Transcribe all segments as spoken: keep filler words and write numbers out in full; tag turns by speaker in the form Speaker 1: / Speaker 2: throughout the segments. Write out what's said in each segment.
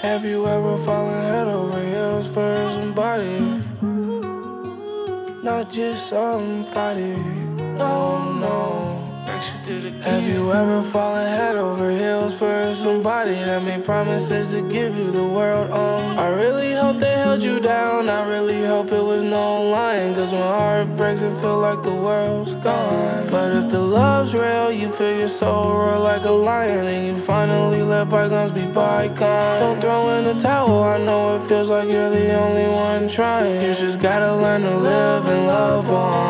Speaker 1: Have you ever fallen head over heels for somebody? Not just somebody, no, no. Have you ever fallen head over heels for somebody that made promises to give you the world? Um, I really hope they held you down. I really hope it was no lying. Cause when heart breaks, it feel like the world's gone. But if the love's real, you feel your soul roar like a lion, and you finally let bygones be bygones. Don't throw in the towel, I know it feels like you're the only one trying. You just gotta learn to live and love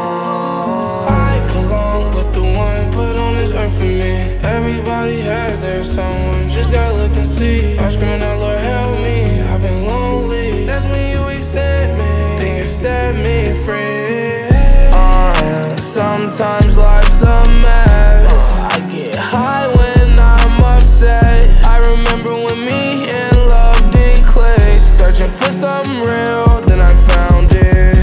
Speaker 1: on. I belong with the one put on this earth for me. Everybody has their someone, just gotta look and see. I'm screaming out, Lord help me, I've been lonely. That's when you accept me, then you set me free. uh, yeah. Sometimes life's a mess. I get high when I'm upset. I remember when me and love did click. Searching for something real, then I found it.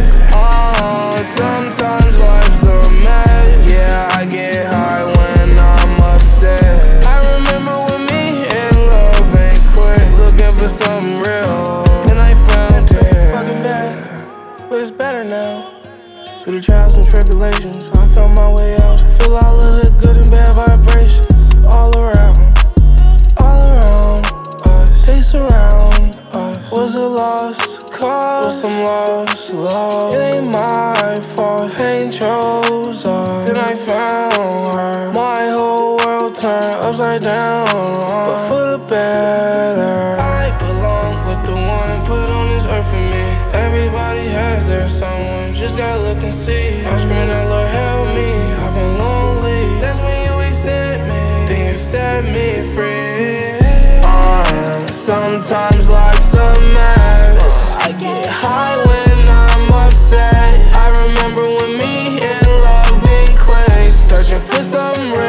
Speaker 1: Oh, sometimes life's a mess. Yeah, I get high when I'm upset. I remember when me and love ain't quit. Looking for something real, and I found it. Fucking bad, but it's better now. Through the trials and tribulations, I found my way out. Feel all of the good and bad vibrations all around, all around us. They surround us. Was a lost cause, was some lost love. It ain't my fault, pain chose us. Then I found her. My whole world turned upside down, but for the better. I belong with the one put on this earth for me. Everybody has their someone, just gotta look and see. I'm screaming out, Lord help me, I've been lonely. That's when you accept me, then you set me free. uh, yeah. Sometimes life's a mess. I get high when I'm upset. I remember when me and love did click. Searching for something real.